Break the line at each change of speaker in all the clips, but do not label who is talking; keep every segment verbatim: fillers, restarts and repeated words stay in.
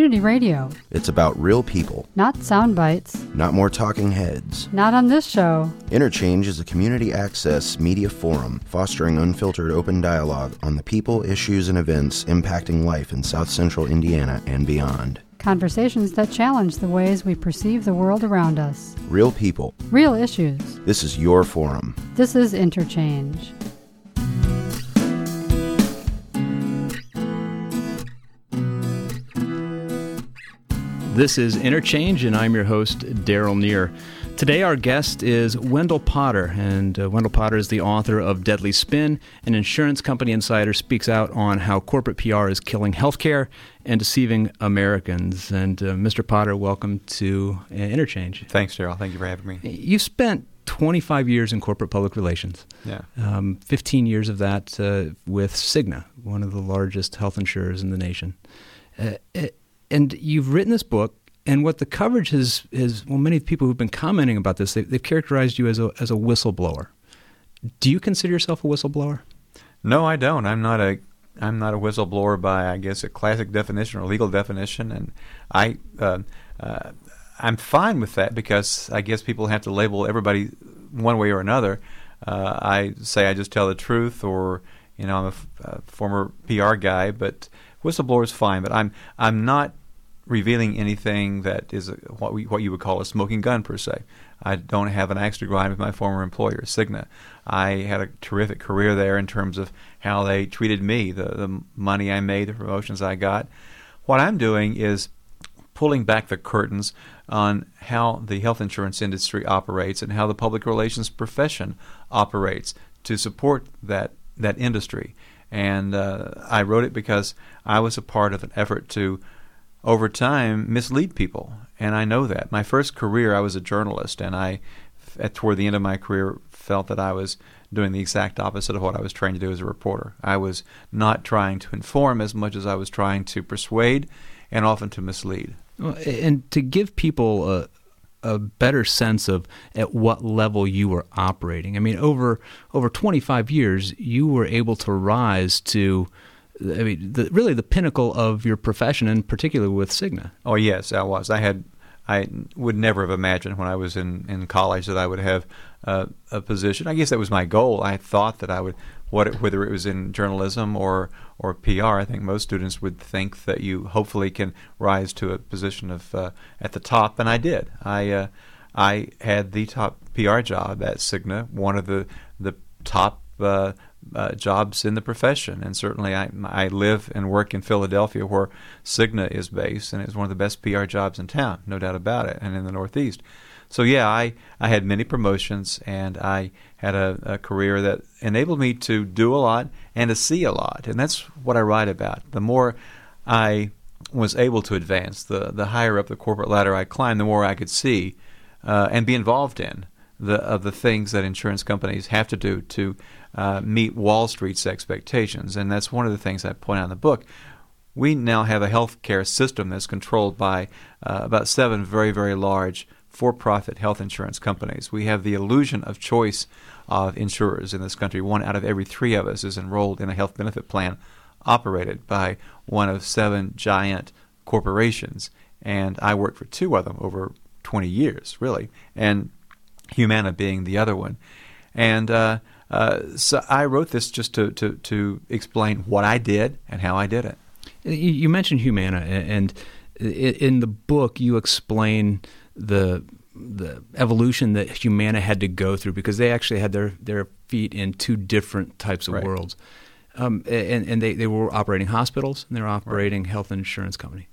community radio.
It's about real people.
Not sound bites.
Not more talking heads.
Not on this show.
Interchange is a community access media forum fostering unfiltered open dialogue on the people, issues, and events impacting life in South Central Indiana and beyond.
Conversations that challenge the ways we perceive the world around us.
Real people.
Real issues.
This is your forum.
This is Interchange.
This is Interchange, and I'm your host, Daryl Neer. Today our guest is Wendell Potter, and uh, Wendell Potter is the author of Deadly Spin. An insurance company insider speaks out on how corporate P R is killing healthcare and deceiving Americans. And uh, Mister Potter, welcome to uh, Interchange.
Thanks, Daryl. Thank you for having me.
You've spent twenty-five years in corporate public relations.
Yeah.
Um, fifteen years of that uh, with Cigna, one of the largest health insurers in the nation. Uh, it, And you've written this book, and what the coverage has is, well, many people who've been commenting about this, they, they've characterized you as a as a whistleblower. Do you consider yourself a whistleblower?
No, I don't. I'm not a I'm not a whistleblower by, I guess, a classic definition or legal definition, and I uh, uh, I'm fine with that because I guess people have to label everybody one way or another. Uh, I say I just tell the truth, or you know, I'm a, f- a former P R guy, but whistleblower is fine, but I'm I'm not revealing anything that is a, what we what you would call a smoking gun per se. I don't have an axe to grind with my former employer, Cigna. I had a terrific career there in terms of how they treated me, the the money I made, the promotions I got. What I'm doing is pulling back the curtains on how the health insurance industry operates and how the public relations profession operates to support that that industry. And uh, I wrote it because I was a part of an effort to, over time, mislead people. And I know that. My first career, I was a journalist, and I, at toward the end of my career, felt that I was doing the exact opposite of what I was trained to do as a reporter. I was not trying to inform as much as I was trying to persuade and often to mislead.
Well, and to give people a a better sense of at what level you were operating. I mean, over over twenty-five years, you were able to rise to, I mean, the, really the pinnacle of your profession, and particularly with Cigna.
Oh yes, I was. I had. I would never have imagined when I was in, in college that I would have uh, a position. I guess that was my goal. I thought that I would, what, whether it was in journalism or or P R. I think most students would think that you hopefully can rise to a position of uh, at the top, and I did. I uh, I had the top P R job at Cigna, one of the the top uh, uh, jobs in the profession, and certainly I I live and work in Philadelphia, where Cigna is based, and it's one of the best P R jobs in town, no doubt about it, and in the Northeast. So yeah, I, I had many promotions, and I had a, a career that enabled me to do a lot and to see a lot, and that's what I write about. The more I was able to advance, the the higher up the corporate ladder I climbed, the more I could see uh, and be involved in the of the things that insurance companies have to do to uh, meet Wall Street's expectations, and that's one of the things I point out in the book. We now have a healthcare system that's controlled by uh, about seven very, very large for-profit health insurance companies. We have the illusion of choice of insurers in this country. One out of every three of us is enrolled in a health benefit plan operated by one of seven giant corporations. And I worked for two of them over twenty years, really, and Humana being the other one. And uh, uh, so I wrote this just to, to, to explain what I did and how I did it.
You mentioned Humana, and in the book you explain the the evolution that Humana had to go through because they actually had their, their feet in two different types of
right.
worlds. Um, and and they, they were operating hospitals and they were operating right. health insurance company.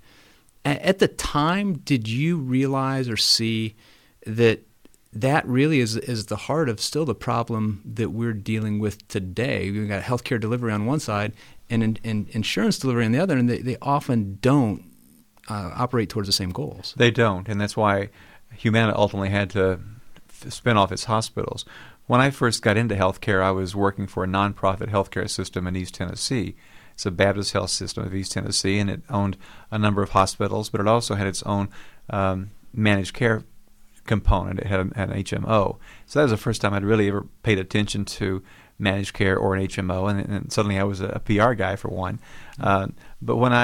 At the time, did you realize or see that that really is is the heart of still the problem that we're dealing with today? We've got healthcare delivery on one side and, in, and insurance delivery on the other, and they, they often don't uh, operate towards the same goals.
They don't, and that's why Humana ultimately had to f- spin off its hospitals. When I first got into healthcare, I was working for a nonprofit healthcare system in East Tennessee. It's a Baptist health system of East Tennessee, and it owned a number of hospitals, but it also had its own um, managed care component. It had, a, had an H M O. So that was the first time I'd really ever paid attention to managed care or an H M O, and, and suddenly I was a, a P R guy for one. Uh, but when I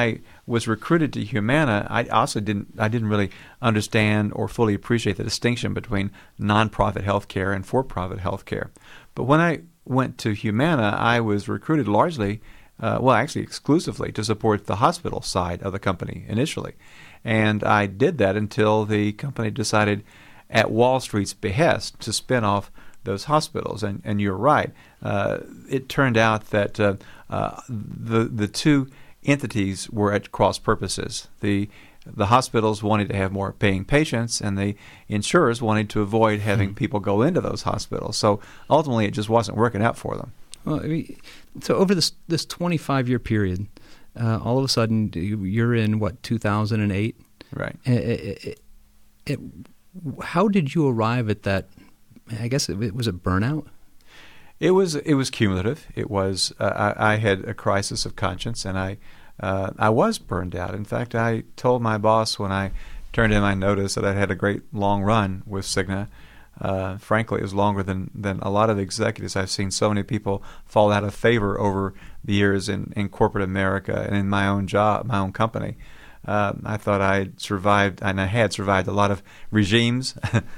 was recruited to Humana, I also didn't I didn't really understand or fully appreciate the distinction between nonprofit healthcare and for-profit healthcare. But when I went to Humana, I was recruited largely, uh, well, actually exclusively, to support the hospital side of the company initially. And I did that until the company decided, at Wall Street's behest, to spin off those hospitals. And, and you're right. Uh, it turned out that uh, uh, the the two entities were at cross purposes. The the hospitals wanted to have more paying patients, and the insurers wanted to avoid having mm-hmm. people go into those hospitals. So ultimately, it just wasn't working out for them.
Well, I mean, so over this this twenty-five year period, uh, all of a sudden you're in what two thousand eight,
right?
It, it, it, it, how did you arrive at that? I guess it, it was a burnout.
It was it was cumulative. It was uh, I, I had a crisis of conscience, and I uh, I was burned out. In fact, I told my boss when I turned in my notice that I had a great long run with Cigna. Uh, frankly, it was longer than, than a lot of executives. I've seen so many people fall out of favor over the years in, in corporate America and in my own job, my own company. Uh, I thought I had survived, and I had survived a lot of regimes.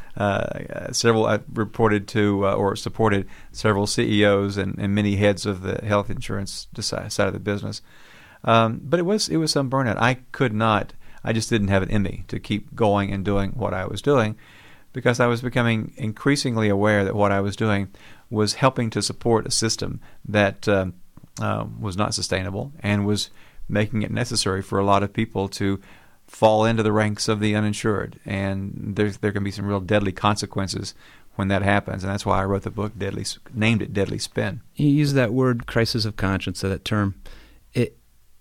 uh, several I reported to uh, or supported several C E Os and, and many heads of the health insurance side of the business. Um, but it was it was some burnout. I could not. I just didn't have it in me to keep going and doing what I was doing, because I was becoming increasingly aware that what I was doing was helping to support a system that um, uh, was not sustainable and was making it necessary for a lot of people to fall into the ranks of the uninsured. And there there can be some real deadly consequences when that happens. And that's why I wrote the book, Deadly, named it Deadly Spin.
You use that word, crisis of conscience, that term. It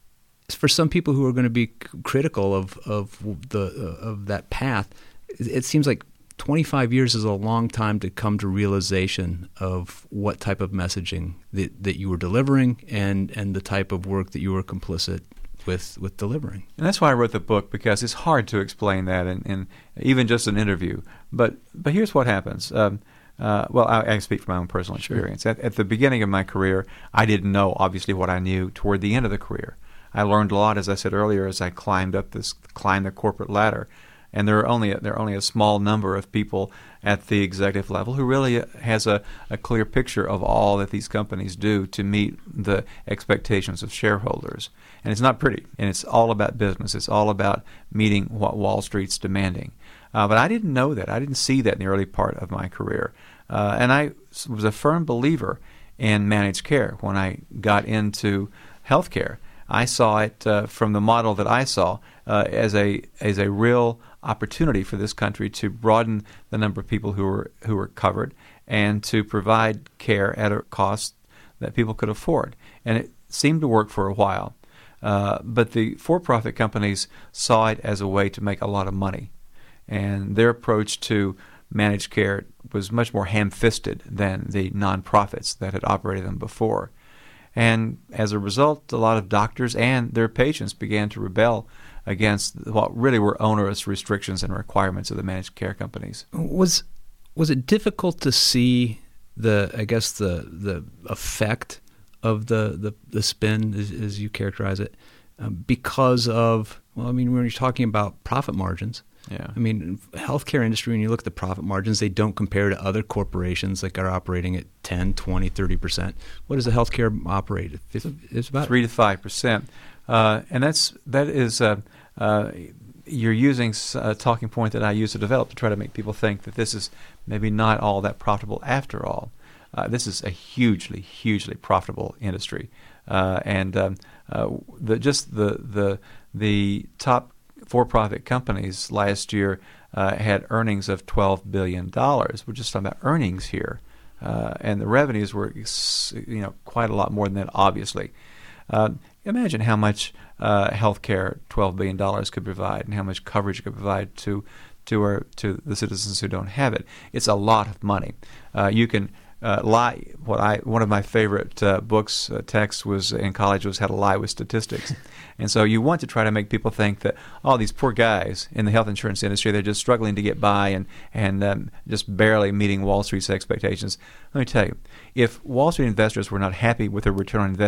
for some people who are going to be critical of of the uh, of that path, it seems like twenty-five years is a long time to come to realization of what type of messaging that, that you were delivering and, and the type of work that you were complicit with with delivering.
And that's why I wrote the book, because it's hard to explain that in, in even just an interview. But but here's what happens. Um, uh, well, I, I speak from my own personal experience. Sure. At, at the beginning of my career, I didn't know, obviously, what I knew toward the end of the career. I learned a lot, as I said earlier, as I climbed up this, climbed the corporate ladder. And there are only a, there are only a small number of people at the executive level who really has a, a clear picture of all that these companies do to meet the expectations of shareholders. And it's not pretty, and it's all about business. It's all about meeting what Wall Street's demanding. Uh, but I didn't know that. I didn't see that in the early part of my career. Uh, and I was a firm believer in managed care when I got into healthcare. I saw it uh, from the model that I saw uh, as a as a real opportunity for this country to broaden the number of people who were who were covered and to provide care at a cost that people could afford. And it seemed to work for a while. Uh, but the for-profit companies saw it as a way to make a lot of money. And their approach to managed care was much more ham-fisted than the nonprofits that had operated them before. And as a result, a lot of doctors and their patients began to rebel against what really were onerous restrictions and requirements of the managed care companies.
Was was it difficult to see the, I guess, the the effect of the, the, the spin, as, as you characterize it, um, because of, well, I mean, when you're talking about profit margins,
yeah.
I mean, healthcare industry, when you look at the profit margins, they don't compare to other corporations that are operating at ten, twenty, thirty percent. What does the healthcare operate at? It's about
three to five percent. Uh, and that's, that is, uh, uh, you're using a talking point that I used to develop to try to make people think that this is maybe not all that profitable after all. Uh, this is a hugely, hugely profitable industry. Uh, and um, uh, the, just the, the, the top for-profit companies last year uh, had earnings of twelve billion dollars. We're just talking about earnings here. Uh, and the revenues were, you know, quite a lot more than that, obviously. Uh, imagine how much uh, health care twelve billion dollars could provide and how much coverage it could provide to to our, to the citizens who don't have it. It's a lot of money. Uh, you can uh, lie. What I one of my favorite uh, books, uh, texts was in college was How to Lie with Statistics. And so you want to try to make people think that, oh, these poor guys in the health insurance industry, they're just struggling to get by and, and um, just barely meeting Wall Street's expectations. Let me tell you, if Wall Street investors were not happy with their return on investment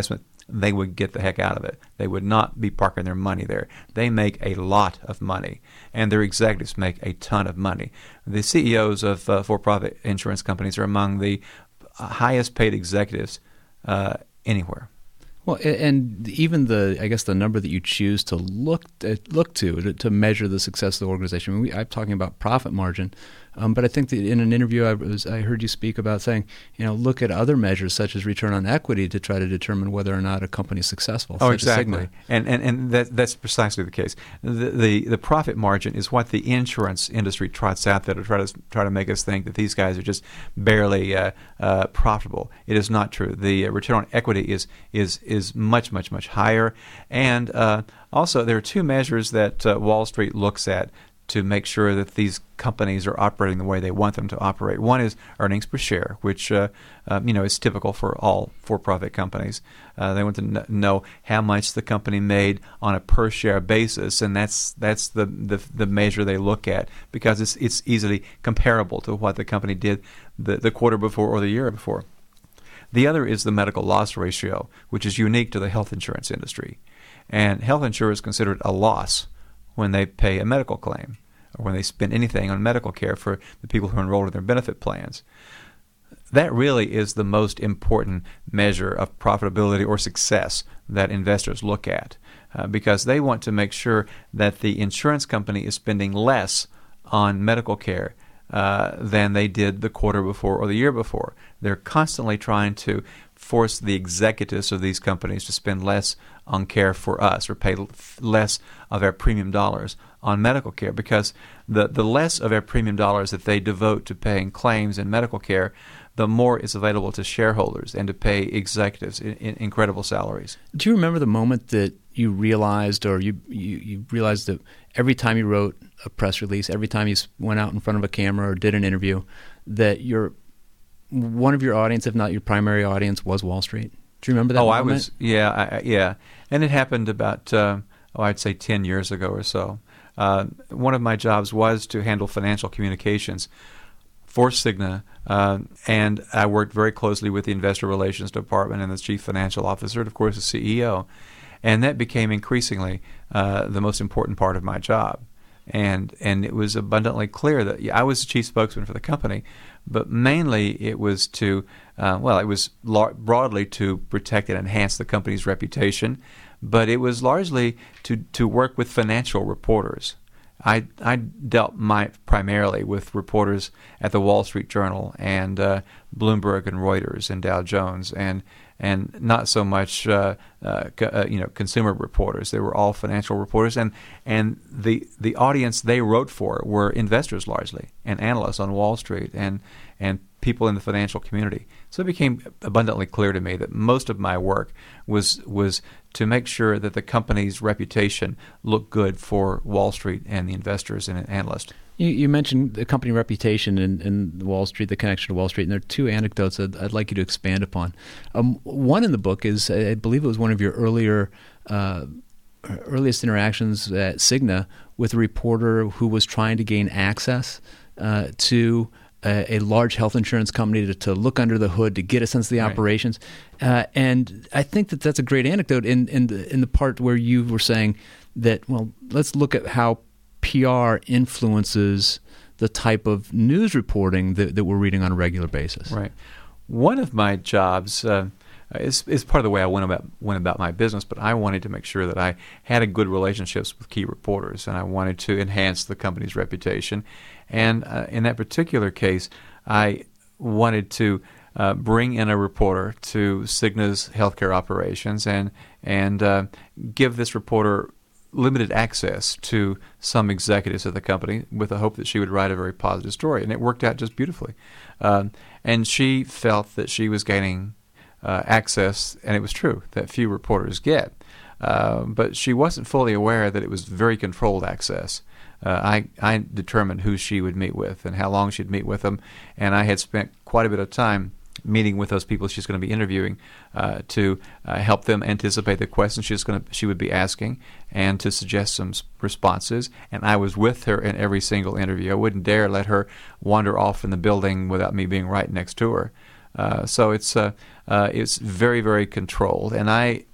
they would get the heck out of it. They would not be parking their money there. They make a lot of money, and their executives make a ton of money. The C E Os of uh, for-profit insurance companies are among the highest paid executives uh, anywhere.
Well, and even the, I guess, the number that you choose to look at, look to, to to measure the success of the organization. I mean, we, I'm talking about profit margin, um, but I think that in an interview I was I heard you speak about saying, you know, look at other measures such as return on equity to try to determine whether or not a company is successful.
Oh, exactly, and and and that that's precisely the case. The, the the profit margin is what the insurance industry trots out there to try to try to make us think that these guys are just barely uh, uh, profitable. It is not true. The uh, return on equity is is is much, much, much higher. And uh, also, there are two measures that uh, Wall Street looks at to make sure that these companies are operating the way they want them to operate. One is earnings per share, which uh, uh, you know is typical for all for-profit companies. Uh, they want to kn- know how much the company made on a per-share basis, and that's that's the, the the measure they look at because it's it's easily comparable to what the company did the, the quarter before or the year before. The other is the medical loss ratio, which is unique to the health insurance industry. And health insurers consider it a loss when they pay a medical claim or when they spend anything on medical care for the people who are enrolled in their benefit plans. That really is the most important measure of profitability or success that investors look at uh, because they want to make sure that the insurance company is spending less on medical care Uh, than they did the quarter before or the year before. They're constantly trying to force the executives of these companies to spend less on care for us or pay less of our premium dollars on medical care because the, the less of our premium dollars that they devote to paying claims and medical care, the more is available to shareholders and to pay executives in, in incredible salaries.
Do you remember the moment that you realized or you, you, you realized that every time you wrote a press release, every time you went out in front of a camera or did an interview, that your one of your audience, if not your primary audience, was Wall Street? Do you remember that
oh,
moment?
I was, yeah, I, yeah. And it happened about, uh, oh, I'd say ten years ago or so. Uh, one of my jobs was to handle financial communications for Cigna, uh, and I worked very closely with the Investor Relations Department and the Chief Financial Officer, and of course the C E O. And that became increasingly uh, the most important part of my job. And and it was abundantly clear that yeah, I was the chief spokesman for the company, but mainly it was to, uh, well, it was lar- broadly to protect and enhance the company's reputation, but it was largely to, to work with financial reporters. I I dealt my, primarily with reporters at the Wall Street Journal and uh, Bloomberg and Reuters and Dow Jones and and not so much uh, uh, co- uh, you know consumer reporters. They were all financial reporters, and and the the audience they wrote for were investors largely and analysts on Wall Street and and people in the financial community. So it became abundantly clear to me that most of my work was was to make sure that the company's reputation looked good for Wall Street and the investors and analysts.
You, you mentioned the company reputation and, and Wall Street, the connection to Wall Street, and there are two anecdotes that I'd like you to expand upon. Um, one in the book is, I believe it was one of your earlier, uh, earliest interactions at Cigna with a reporter who was trying to gain access uh, to a, a large health insurance company to, to look under the hood, to get a sense of the
right.
operations. Uh, and I think that that's a great anecdote in, in, the, in the part where you were saying that, well, let's look at how P R influences the type of news reporting that, that we're reading on a regular basis.
Right. One of my jobs uh, is, is part of the way I went about went about my business, but I wanted to make sure that I had a good relationships with key reporters, and I wanted to enhance the company's reputation. And uh, in that particular case, I wanted to uh, bring in a reporter to Cigna's healthcare operations and and uh, give this reporter limited access to some executives of the company with the hope that she would write a very positive story. And it worked out just beautifully. Um, and she felt that she was gaining uh, access, and it was true, that few reporters get. Uh, but she wasn't fully aware that it was very controlled access. Uh, I, I determined who she would meet with and how long she'd meet with them, and I had spent quite a bit of time meeting with those people she's going to be interviewing uh, to uh, help them anticipate the questions she's going to, she would be asking and to suggest some responses. And I was with her in every single interview. I wouldn't dare let her wander off in the building without me being right next to her. Uh, so it's uh, uh, it's very, very controlled. And I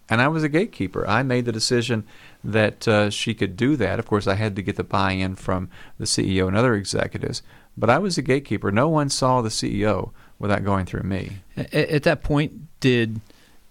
and I was a gatekeeper. I made the decision that uh, she could do that. Of course, I had to get the buy-in from the C E O and other executives, but I was a gatekeeper. No one saw the C E O without going through me.
At, at that point, did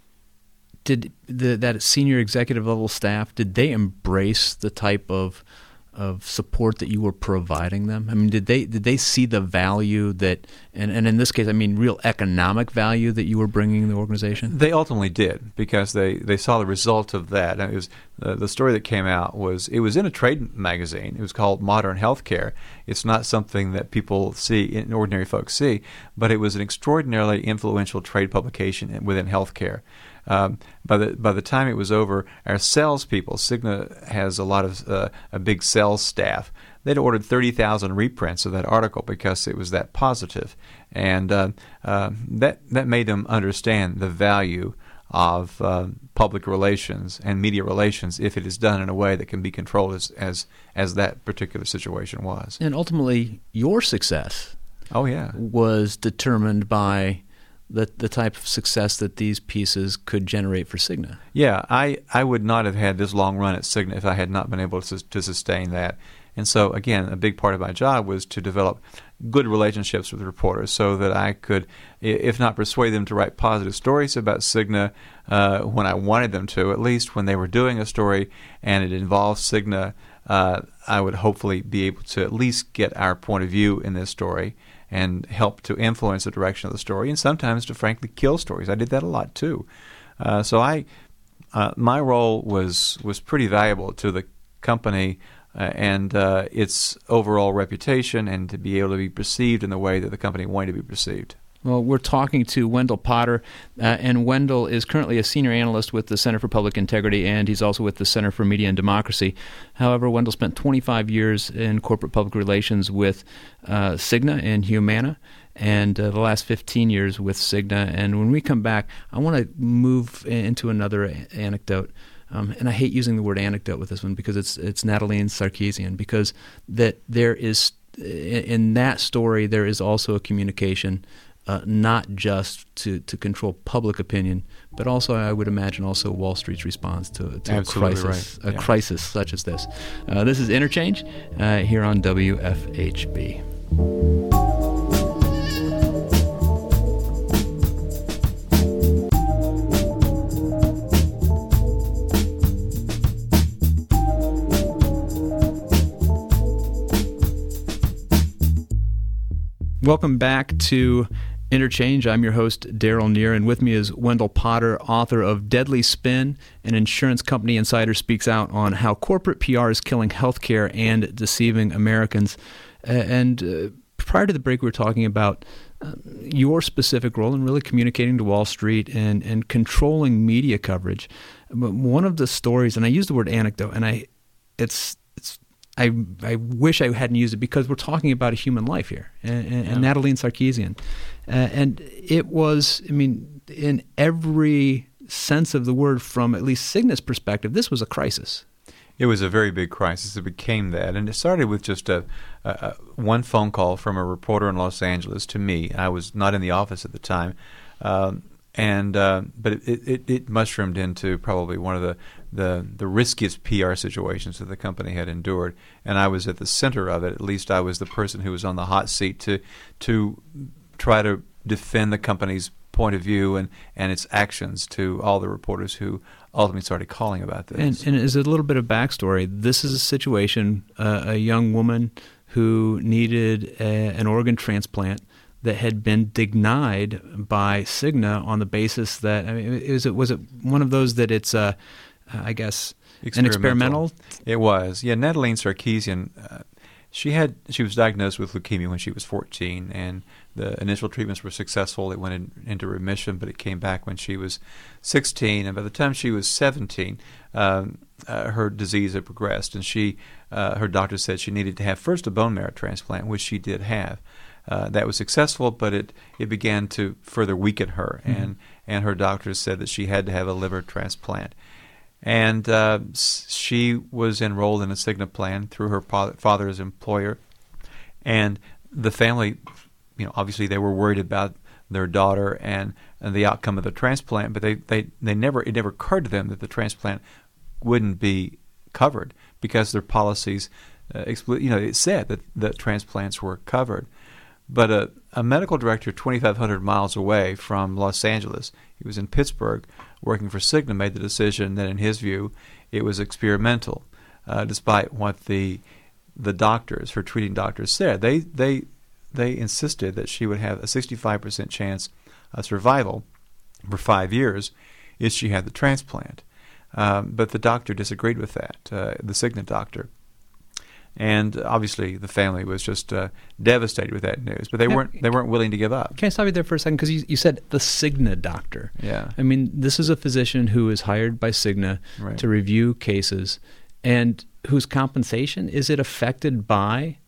did the, that senior executive level staff, did they embrace the type of of support that you were providing them? I mean, did they did they see the value that, and, and in this case, I mean, real economic value that you were bringing in the organization?
They ultimately did, because they, they saw the result of that. And it was uh, the story that came out was it was in a trade magazine. It was called Modern Healthcare. It's not something that people see, ordinary folks see, but it was an extraordinarily influential trade publication within healthcare. Um, by the by the time it was over, our salespeople, Cigna has a lot of uh, a big sales staff. They'd ordered thirty thousand reprints of that article because it was that positive, and uh, uh, that that made them understand the value of uh, public relations and media relations if it is done in a way that can be controlled as as, as that particular situation was.
And ultimately, your success,
oh yeah,
was determined by the the type of success that these pieces could generate for Cigna.
Yeah, I, I would not have had this long run at Cigna if I had not been able to, to sustain that. And so, again, a big part of my job was to develop good relationships with reporters so that I could, if not persuade them to write positive stories about Cigna uh, when I wanted them to, at least when they were doing a story and it involved Cigna, uh, I would hopefully be able to at least get our point of view in this story and help to influence the direction of the story, and sometimes to frankly kill stories. I did that a lot too. Uh, so I, uh, my role was was pretty valuable to the company uh, and uh, its overall reputation, and to be able to be perceived in the way that the company wanted to be perceived.
Well, we're talking to Wendell Potter, uh, and Wendell is currently a senior analyst with the Center for Public Integrity, and he's also with the Center for Media and Democracy. However, Wendell spent twenty-five years in corporate public relations with uh, Cigna and Humana, and uh, the last fifteen years with Cigna. And when we come back, I want to move into another a- anecdote. Um, and I hate using the word anecdote with this one because it's it's Natalie Sarkeesian, because that there is, in that story, there is also a communication Uh, not just to, to control public opinion, but also, I would imagine, also Wall Street's response to, to a crisis,
right.
a
yeah.
crisis such as this. Uh, this is Interchange uh, here on W F H B. Welcome back to Interchange. I'm your host, Daryl Neer, and with me is Wendell Potter, author of Deadly Spin, an insurance company insider speaks out on how corporate P R is killing healthcare and deceiving Americans. Uh, and uh, prior to the break, we were talking about uh, your specific role in really communicating to Wall Street and, and controlling media coverage. But one of the stories, and I use the word anecdote, and I, it's it's I I wish I hadn't used it because we're talking about a human life here, and, and,
yeah.
and Natalie Sarkeesian. Uh, and it was, I mean, in every sense of the word, from at least Cigna's perspective, this was a crisis.
It was a very big crisis. It became that. And it started with just a, a, a one phone call from a reporter in Los Angeles to me. I was not in the office at the time. Um, and uh, But it, it, it mushroomed into probably one of the, the, the riskiest P R situations that the company had endured. And I was at the center of it. At least I was the person who was on the hot seat to to try to defend the company's point of view and, and its actions to all the reporters who ultimately started calling about this.
And, and as a little bit of backstory, this is a situation, uh, a young woman who needed a, an organ transplant that had been denied by Cigna on the basis that, I mean, is it, was it one of those that it's, uh, I guess, an experimental?
It was. Yeah, Natalie Sarkeesian, uh, she had she was diagnosed with leukemia when she was fourteen, and the initial treatments were successful. It went in, into remission, but it came back when she was sixteen, and by the time she was seventeen, um, uh, her disease had progressed, and she uh, her doctor said she needed to have first a bone marrow transplant, which she did have. Uh, that was successful, but it, it began to further weaken her, mm-hmm. and, and her doctors said that she had to have a liver transplant. And uh, she was enrolled in a Cigna plan through her father's employer. And the family, you know, obviously they were worried about their daughter, and uh, the outcome of the transplant, but they, they, they never it never occurred to them that the transplant wouldn't be covered because their policies, uh, expl- you know, it said that the transplants were covered. But a, a medical director twenty-five hundred miles away from Los Angeles, he was in Pittsburgh working for Cigna, made the decision that in his view it was experimental, uh, despite what the the doctors, her treating doctors, said. They they they insisted that she would have a sixty-five percent chance of survival for five years if she had the transplant. Um, but the doctor disagreed with that, uh, the Cigna doctor. And obviously, the family was just uh, devastated with that news. But they
Now,
weren't they weren't willing to give up.
Can I stop you there for a second? Because you, you said the Cigna doctor.
Yeah.
I mean, this is a physician who is hired by Cigna
Right.
to review cases, and whose compensation, is it affected by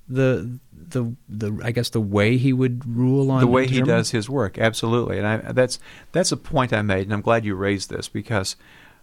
the the the I guess the way he would rule on
The way he
determining-
does his work, absolutely. And I, that's that's a point I made, and I'm glad you raised this, because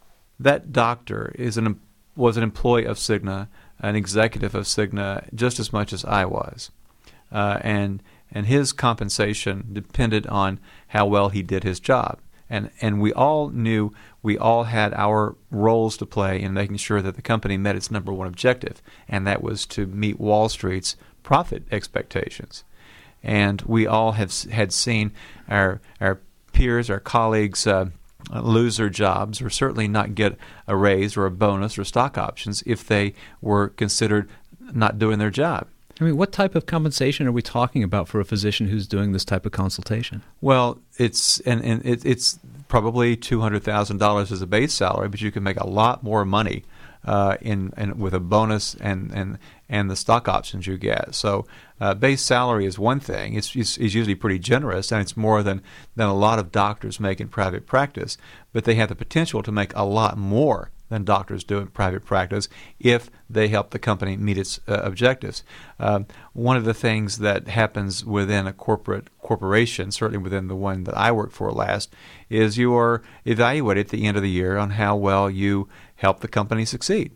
that doctor is an was an employee of Cigna, an executive of Cigna, just as much as I was, uh, and and his compensation depended on how well he did his job, and and we all knew we all had our roles to play in making sure that the company met its number one objective, and that was to meet Wall Street's profit expectations, and we all have had seen our our peers, our colleagues. Uh, lose their jobs, or certainly not get a raise or a bonus or stock options if they were considered not doing their job.
I mean, what type of compensation are we talking about for a physician who's doing this type of consultation?
Well, it's and, and it, it's probably two hundred thousand dollars as a base salary, but you can make a lot more money uh, in, in with a bonus and, and, and the stock options you get. So uh, base salary is one thing. It's, it's, it's usually pretty generous, and it's more than, than a lot of doctors make in private practice. But they have the potential to make a lot more than doctors do in private practice if they help the company meet its uh, objectives. Um, one of the things that happens within a corporate corporation, certainly within the one that I worked for last, is you are evaluated at the end of the year on how well you help the company succeed.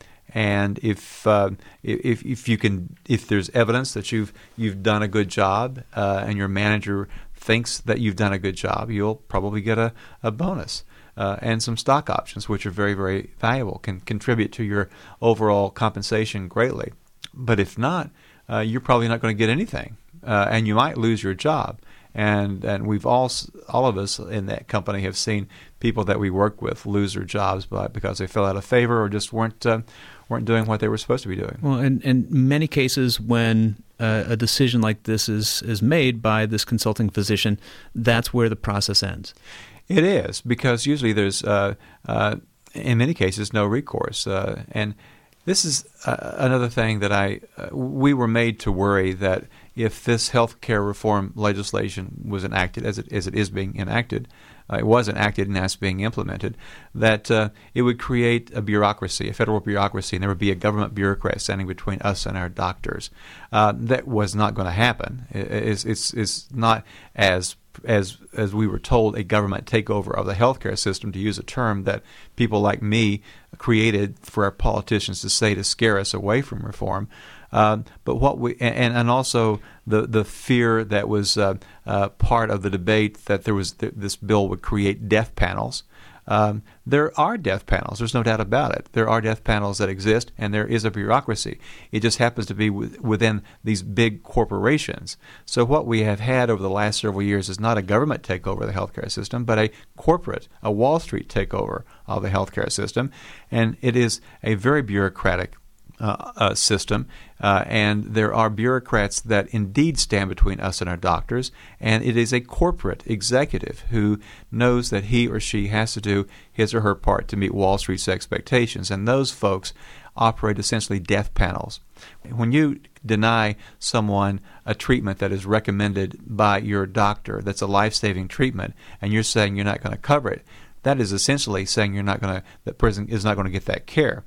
And if uh, if if you can, if there's evidence that you've you've done a good job, uh, and your manager thinks that you've done a good job, you'll probably get a, a bonus. Uh, and some stock options, which are very, very valuable, can contribute to your overall compensation greatly. But if not, uh, you're probably not going to get anything, uh, and you might lose your job. And and we've all all of us in that company have seen people that we work with lose their jobs by, because they fell out of favor or just weren't uh, weren't doing what they were supposed to be doing.
Well, in, in many cases, when uh, a decision like this is is made by this consulting physician, that's where the process ends.
It is, because usually there's, uh, uh, in many cases, no recourse. Uh, and this is uh, another thing that I uh, we were made to worry that if this health care reform legislation was enacted, as it as it is being enacted, uh, it was enacted and as being implemented, that uh, it would create a bureaucracy, a federal bureaucracy, and there would be a government bureaucrat standing between us and our doctors. Uh, that was not going to happen. It, it's, it's, it's not as as as we were told, a government takeover of the healthcare system, to use a term that people like me created for our politicians to say to scare us away from reform. Um, but what we and, and also the the fear that was uh, uh, part of the debate that there was th- this bill would create death panels. Um, there are death panels. There's no doubt about it. There are death panels that exist, and there is a bureaucracy. It just happens to be w- within these big corporations. So what we have had over the last several years is not a government takeover of the healthcare system, but a corporate, a Wall Street takeover of the healthcare system, and it is a very bureaucratic Uh, uh, system, uh, and there are bureaucrats that indeed stand between us and our doctors, and it is a corporate executive who knows that he or she has to do his or her part to meet Wall Street's expectations, and those folks operate essentially death panels. When you deny someone a treatment that is recommended by your doctor that's a life-saving treatment, and you're saying you're not going to cover it, that is essentially saying you're not going to, that person is not going to get that care.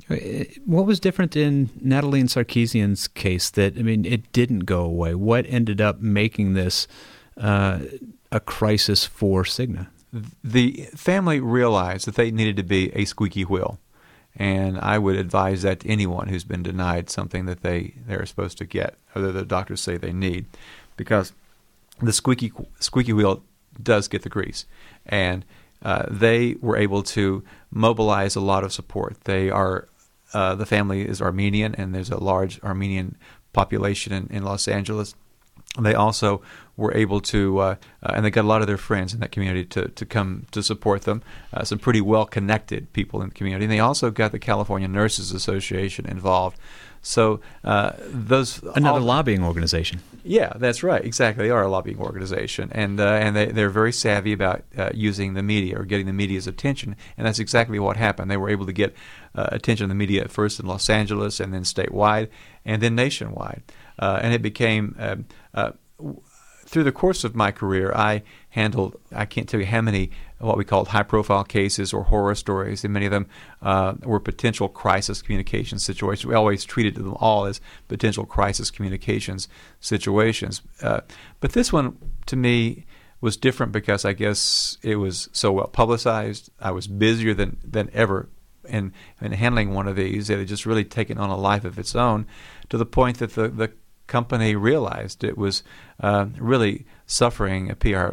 What was different in Natalie and Sarkeesian's case that, I mean, it didn't go away? What ended up making this uh, a crisis for Cigna?
The family realized that they needed to be a squeaky wheel, and I would advise that to anyone who's been denied something that they, they're supposed to get, or that the doctors say they need, because the squeaky squeaky wheel does get the grease. And uh, they were able to mobilize a lot of support. They are uh, the family is Armenian, and there's a large Armenian population in, in Los Angeles. They also were able to, uh, uh, and they got a lot of their friends in that community to, to come to support them, uh, some pretty well-connected people in the community. And they also got the California Nurses Association involved. So uh, those...
Another
all,
lobbying organization.
Yeah, that's right. Exactly. They are a lobbying organization. And uh, and they, they're very savvy about uh, using the media or getting the media's attention. And that's exactly what happened. They were able to get uh, attention of the media at first in Los Angeles and then statewide and then nationwide. Uh, and it became... Um, uh, through the course of my career, I handled, I can't tell you how many what we called high-profile cases or horror stories, and many of them uh, were potential crisis communication situations. We always treated them all as potential crisis communications situations. Uh, but this one, to me, was different because I guess it was so well publicized. I was busier than, than ever in, in handling one of these. It had just really taken on a life of its own to the point that the, the company realized it was uh, really suffering a P R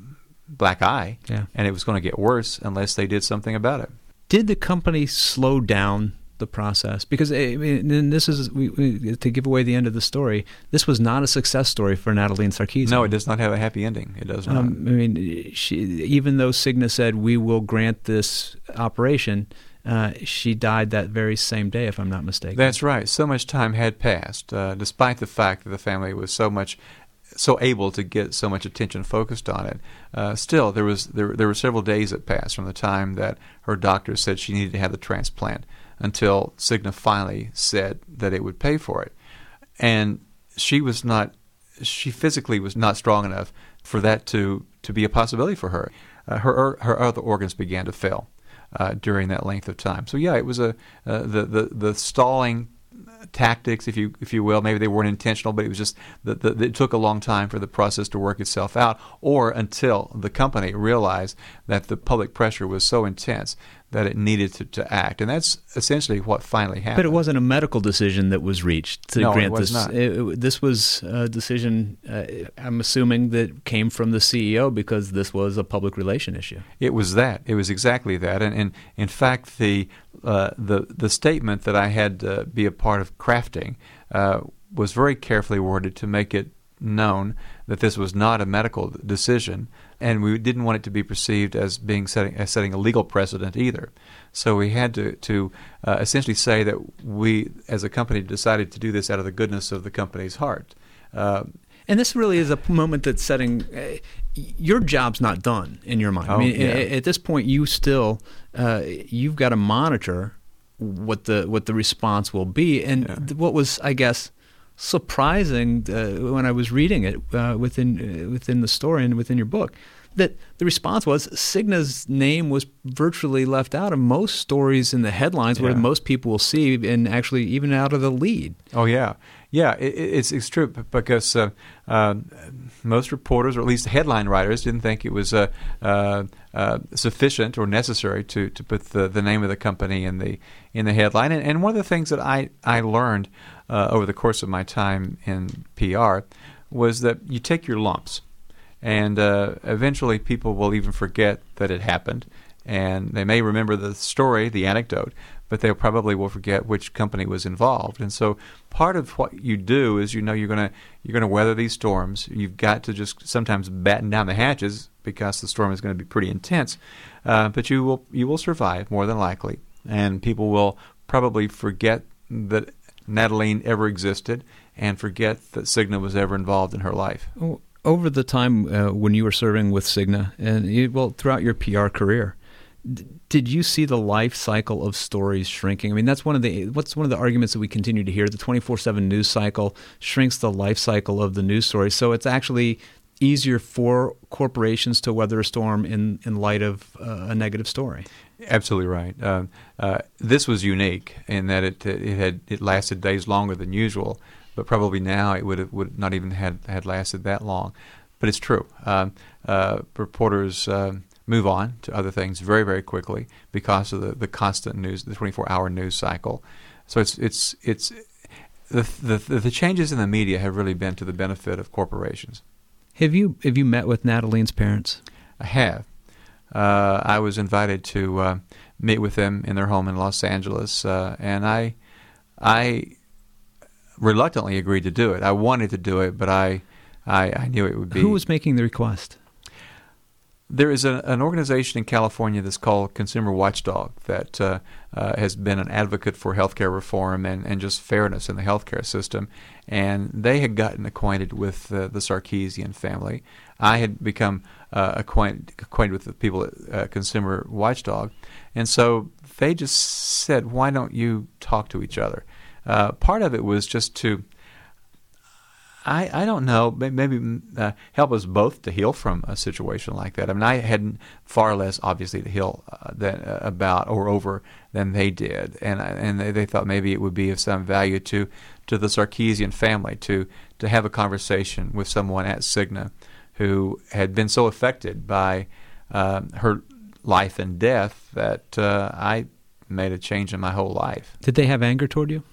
black eye,
yeah.
and it was going to get worse unless they did something about it.
Did the company slow down the process? Because I mean, and this is we, we, to give away the end of the story. This was not a success story for Nataline Sarkeesian.
No, it does not have a happy ending. It does not.
Um, I mean, she, even though Cigna said we will grant this operation. Uh, she died that very same day, if I'm not mistaken.
That's right. So much time had passed, uh, despite the fact that the family was so much, so able to get so much attention focused on it. Uh, still, there was there there were several days that passed from the time that her doctor said she needed to have the transplant until Cigna finally said that it would pay for it, and she was not, she physically was not strong enough for that to to be a possibility for her. Uh, her her other organs began to fail. Uh, during that length of time, so yeah, it was a uh, the, the the stalling tactics, if you if you will. Maybe they weren't intentional, but it was just that it took a long time for the process to work itself out, or until the company realized that the public pressure was so intense that it needed to, to act, and that's essentially what finally happened.
But it wasn't a medical decision that was reached to
no,
grant
it was
this.
Not.
It, it, this was a decision, uh, I'm assuming, that came from the C E O because this was a public relation issue.
It was that. It was exactly that, and, and in fact, the uh, the the statement that I had to be a part of crafting uh, was very carefully worded to make it known that this was not a medical decision, and we didn't want it to be perceived as being setting as setting a legal precedent either. So we had to to uh, essentially say that we, as a company, decided to do this out of the goodness of the company's heart. Uh,
and this really is a moment that's setting uh, your job's not done in your mind.
Oh,
I mean,
yeah.
at this point, you still uh, you've got to monitor what the what the response will be, and
Yeah.
what was, I guess, surprising uh, when I was reading it uh, within uh, within the story and within your book, that the response was Cigna's name was virtually left out of most stories in the headlines,
Yeah.
where most people will see, and actually even out of the lead.
Oh yeah, yeah. It, it's it's true because uh, uh, most reporters, or at least headline writers, didn't think it was uh, uh, uh, sufficient or necessary to, to put the, the name of the company in the in the headline. And, and one of the things that I I learned uh, over the course of my time in P R was that you take your lumps, and uh, eventually people will even forget that it happened, and they may remember the story, the anecdote, but they probably will forget which company was involved. And so part of what you do is, you know, you're going to you're going to weather these storms. You've got to just sometimes batten down the hatches because the storm is going to be pretty intense, uh, but you will you will survive more than likely, and people will probably forget that Nataline ever existed and forget that Cigna was ever involved in her life.
Over the time uh, when you were serving with Cigna, and you, well, throughout your P R career, d- did you see the life cycle of stories shrinking? I mean, that's one of the what's one of the arguments that we continue to hear. The twenty-four seven news cycle shrinks the life cycle of the news story, so it's actually easier for corporations to weather a storm in, in light of uh, a negative story.
Absolutely right. Uh, uh, this was unique in that it it had it lasted days longer than usual, but probably now it would have, would not even had had lasted that long. But it's true. Um, uh, reporters uh, move on to other things very very quickly because of the, the constant news, the twenty-four hour news cycle. So it's it's it's the, the the changes in the media have really been to the benefit of corporations.
Have you have you met with Nataline's parents?
I have. Uh, I was invited to uh, meet with them in their home in Los Angeles, uh, and I, I reluctantly agreed to do it. I wanted to do it, but I, I, I knew it would be.
Who was making the request?
There is a, an organization in California that's called Consumer Watchdog that uh, uh, has been an advocate for healthcare reform and, and just fairness in the healthcare system. And they had gotten acquainted with uh, the Sarkeesian family. I had become uh, acquainted, acquainted with the people at uh, Consumer Watchdog. And so they just said, why don't you talk to each other? Uh, part of it was just to I, I don't know, maybe uh, help us both to heal from a situation like that. I mean, I had far less, obviously, to heal uh, than, uh, about or over than they did, and and they, they thought maybe it would be of some value to to the Sarkeesian family to to have a conversation with someone at Cigna who had been so affected by uh, her life and death that uh, I made a change in my whole life.
Did they have anger toward you?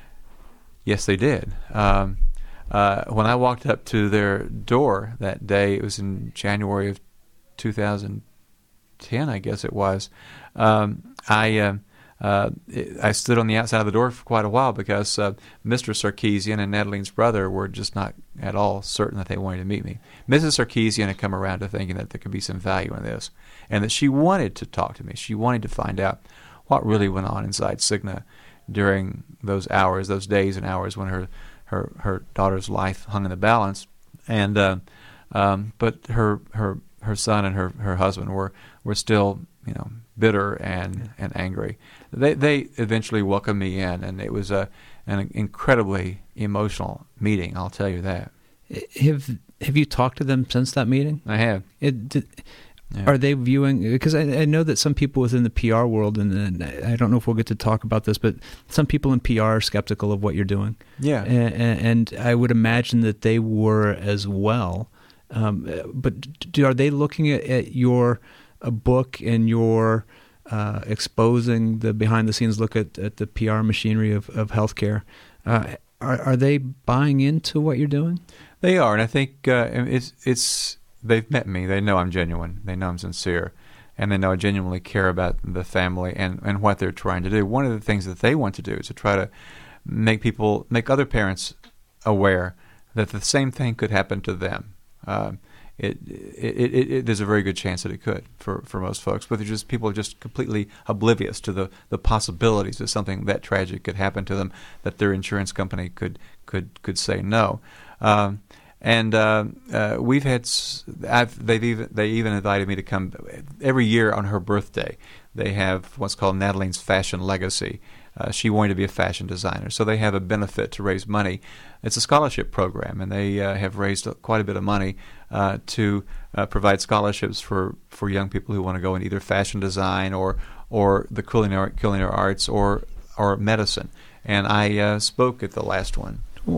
Yes, they did. Um, Uh, when I walked up to their door that day, it was in January of two thousand ten, I guess it was. Um, I uh, uh, I stood on the outside of the door for quite a while because uh, Mister Sarkeesian and Nataline's brother were just not at all certain that they wanted to meet me. Missus Sarkeesian had come around to thinking that there could be some value in this, and that she wanted to talk to me. She wanted to find out what really went on inside Cigna during those hours, those days and hours when her Her her daughter's life hung in the balance, and uh, um, but her her her son and her, her husband were, were still you know bitter and, and angry. They they eventually welcomed me in, and it was a an incredibly emotional meeting. I'll tell you that.
Have Have you talked to them since that meeting?
I have.
It, did,
Yeah.
Are they viewing, because I, I know that some people within the P R world, and, and I don't know if we'll get to talk about this, but some people in P R are skeptical of what you're doing.
Yeah.
And, and I would imagine that they were as well. Um, but do, are they looking at, at your uh, book and your uh, exposing the behind-the-scenes look at, at the P R machinery of, of healthcare? Uh, are, are they buying into what you're doing?
They are, and I think uh, it's it's... They've met me. They know I'm genuine. They know I'm sincere. And they know I genuinely care about the family and, and what they're trying to do. One of the things that they want to do is to try to make people, make other parents aware that the same thing could happen to them. Uh, it, it, it, it, there's a very good chance that it could for, for most folks. But they're just, people are just completely oblivious to the, the possibilities that something that tragic could happen to them, that their insurance company could, could, could say no. Um, And uh, uh, we've had, I've, they've even, they even invited me to come every year on her birthday. They have what's called Nataline's Fashion Legacy. Uh, she wanted to be a fashion designer, so they have a benefit to raise money. It's a scholarship program, and they uh, have raised quite a bit of money uh, to uh, provide scholarships for, for young people who want to go in either fashion design or or the culinary culinary arts or or medicine. And I uh, spoke at the last one.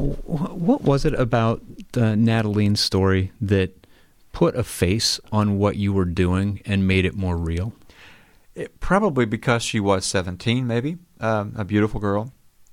What was it about uh, Nataline's story that put a face on what you were doing and made it more real?
It, probably because she was seventeen, maybe, um, a beautiful girl,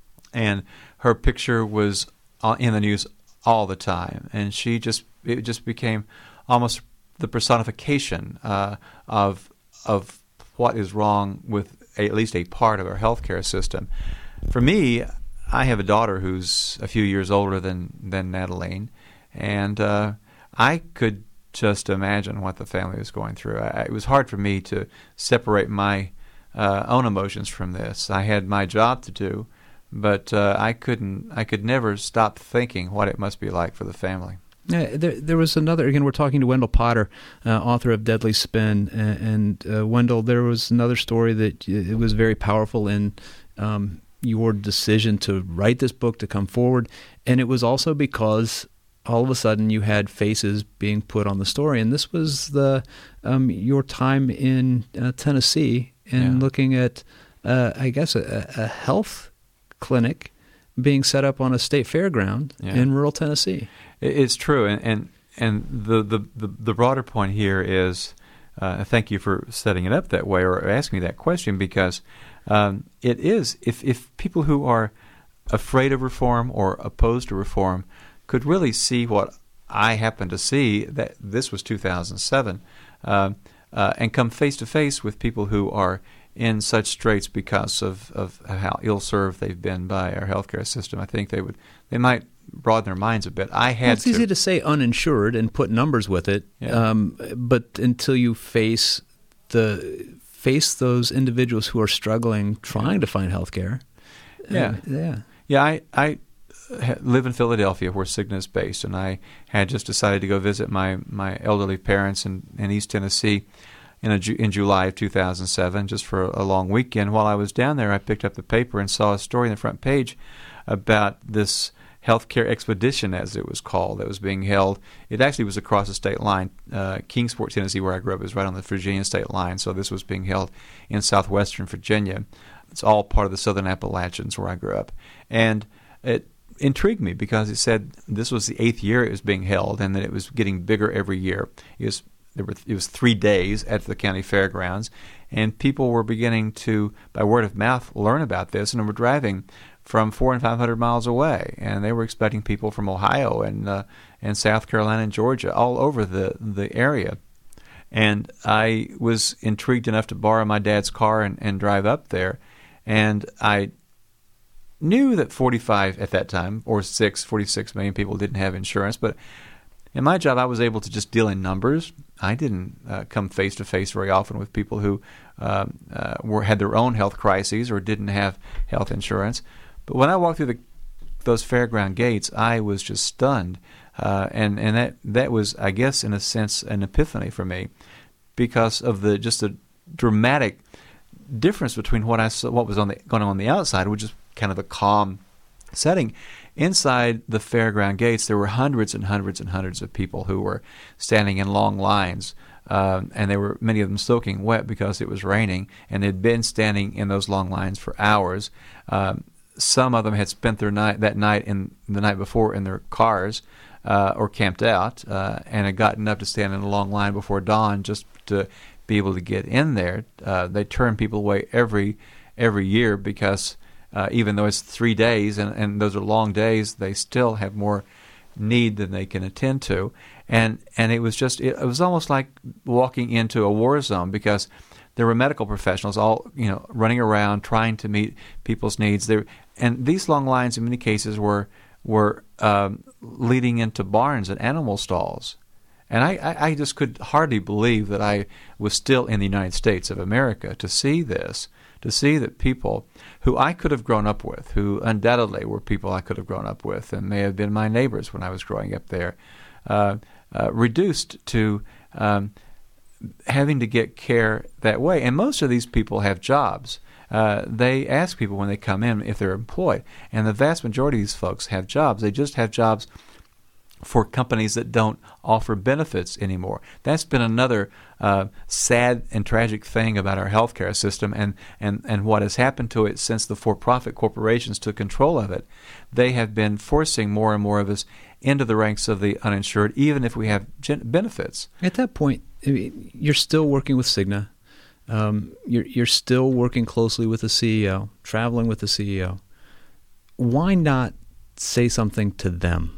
and her picture was in the news all the time, and she just it just became almost the personification uh, of of what is wrong with a, at least a part of our healthcare system. For me, I have a daughter who's a few years older than, than Nataline, and uh, I could just imagine what the family was going through. I, it was hard for me to separate my uh, own emotions from this. I had my job to do, but uh, I couldn't. I could never stop thinking what it must be like for the family.
Yeah, there, there was another. Again, we're talking to Wendell Potter, uh, author of Deadly Spin, and, and uh, Wendell. There was another story that it was very powerful in. Um, your decision to write this book, to come forward, and it was also because all of a sudden you had faces being put on the story, and this was the um, your time in uh, Tennessee and
yeah.
looking at, uh, I guess, a, a health clinic being set up on a state fairground yeah. in rural Tennessee.
It's true, and and, and the, the, the, the broader point here is, uh, thank you for setting it up that way or asking me that question, because Um, it is, if, if people who are afraid of reform or opposed to reform could really see what I happened to see that this was two thousand seven, uh, uh, and come face to face with people who are in such straits because of, of how ill-served they've been by our healthcare system. I think they would they might broaden their minds a bit. I had
well, it's
to,
easy to say uninsured and put numbers with it,
yeah.
um, but until you face the face those individuals who are struggling trying to find health care.
Yeah.
Uh, yeah.
Yeah, I, I live in Philadelphia where Cigna is based, and I had just decided to go visit my, my elderly parents in, in East Tennessee in, a, in July of two thousand seven, just for a long weekend. While I was down there, I picked up the paper and saw a story on the front page about this healthcare expedition, as it was called, that was being held. It actually was across the state line. Uh, Kingsport, Tennessee, where I grew up, is right on the Virginia state line, so this was being held in southwestern Virginia. It's all part of the Southern Appalachians where I grew up. And it intrigued me because it said this was the eighth year it was being held and that it was getting bigger every year. It was, there were, it was three days at the county fairgrounds, and people were beginning to, by word of mouth, learn about this, and were driving from four and five hundred miles away, and they were expecting people from Ohio and uh, and South Carolina and Georgia, all over the the area. And I was intrigued enough to borrow my dad's car and, and drive up there, and I knew that forty-five at that time, or six, forty-six million people didn't have insurance, but in my job I was able to just deal in numbers. I didn't uh, come face to face very often with people who um, uh, were had their own health crises or didn't have health insurance. But when I walked through the, those fairground gates, I was just stunned, uh, and and that that was, I guess, in a sense, an epiphany for me, because of the just the dramatic difference between what I saw, what was on the going on, on the outside, which is kind of a calm setting. Inside the fairground gates, there were hundreds and hundreds and hundreds of people who were standing in long lines. Um, and they were, many of them, soaking wet because it was raining, and they'd been standing in those long lines for hours. Um, Some of them had spent their night that night in the night before in their cars uh, or camped out, uh, and had gotten up to stand in a long line before dawn just to be able to get in there. Uh, they turn people away every every year because uh, even though it's three days and, and those are long days, they still have more need than they can attend to. And and it was just it, it was almost like walking into a war zone, because there were medical professionals all, you know, running around trying to meet people's needs. There, and these long lines, in many cases, were were um, leading into barns and animal stalls. And I, I, I just could hardly believe that I was still in the United States of America to see this, to see that people who I could have grown up with, who undoubtedly were people I could have grown up with and may have been my neighbors when I was growing up there, uh, uh, reduced to Um, having to get care that way. And most of these people have jobs. Uh, they ask people when they come in if they're employed. And the vast majority of these folks have jobs. They just have jobs for companies that don't offer benefits anymore. That's been another uh, sad and tragic thing about our healthcare system, and, and, and what has happened to it since the for-profit corporations took control of it. They have been forcing more and more of us into the ranks of the uninsured, even if we have gen- benefits.
At that point, I mean, you're still working with Cigna. Um, you're you're still working closely with the C E O, traveling with the C E O. Why not say something to them?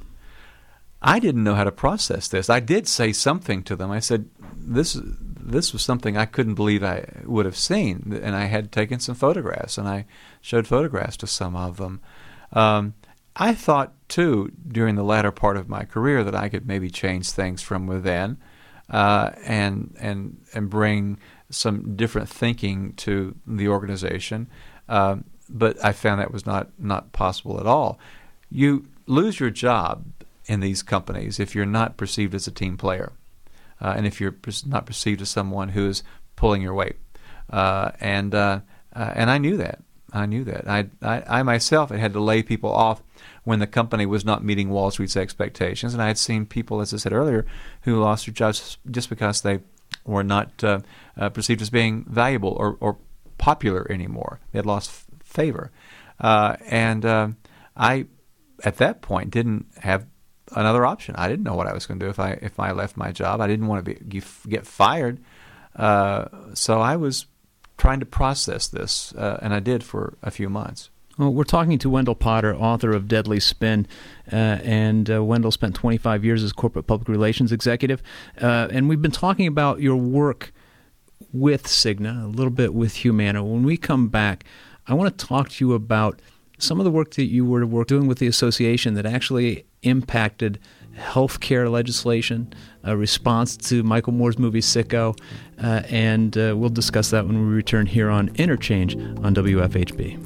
I didn't know how to process this. I did say something to them. I said, "This this was something I couldn't believe I would have seen," and I had taken some photographs, and I showed photographs to some of them. Um, I thought too, during the latter part of my career, that I could maybe change things from within. Uh, and and and bring some different thinking to the organization, um, but I found that was not, not possible at all. You lose your job in these companies if you're not perceived as a team player, uh, and if you're per- not perceived as someone who is pulling your weight. Uh, and uh, uh, and I knew that. I knew that. I, I I myself had had to lay people off when the company was not meeting Wall Street's expectations, and I had seen people, as I said earlier, who lost their jobs just because they were not uh, uh, perceived as being valuable or, or popular anymore. They had lost f- favor, uh, and uh, I, at that point, didn't have another option. I didn't know what I was going to do if I if I left my job. I didn't want to be get fired, uh, so I was trying to process this, uh, and I did for a few months.
Well, we're talking to Wendell Potter, author of Deadly Spin, uh, and uh, Wendell spent twenty-five years as corporate public relations executive, uh, and we've been talking about your work with Cigna, a little bit with Humana. When we come back, I want to talk to you about some of the work that you were doing with the association that actually impacted healthcare legislation, a response to Michael Moore's movie Sicko, uh, and uh, we'll discuss that when we return here on Interchange on W F H B.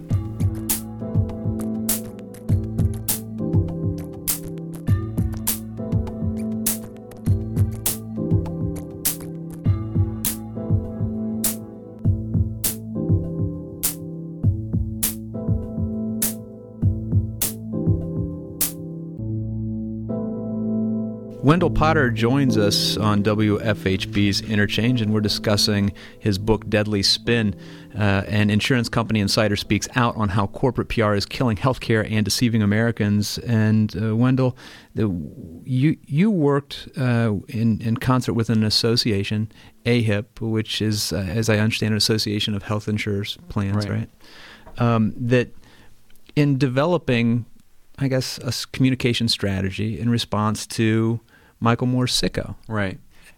Wendell Potter joins us on W F H B's Interchange, and we're discussing his book, Deadly Spin. Uh, an insurance company insider speaks out on how corporate P R is killing healthcare and deceiving Americans. And uh, Wendell, the, you you worked uh, in, in concert with an association, A H I P, which is, uh, as I understand, an association of health insurers plans, right? right? Um, that in developing, I guess, a communication strategy in response to Michael Moore's Sicko.
Right.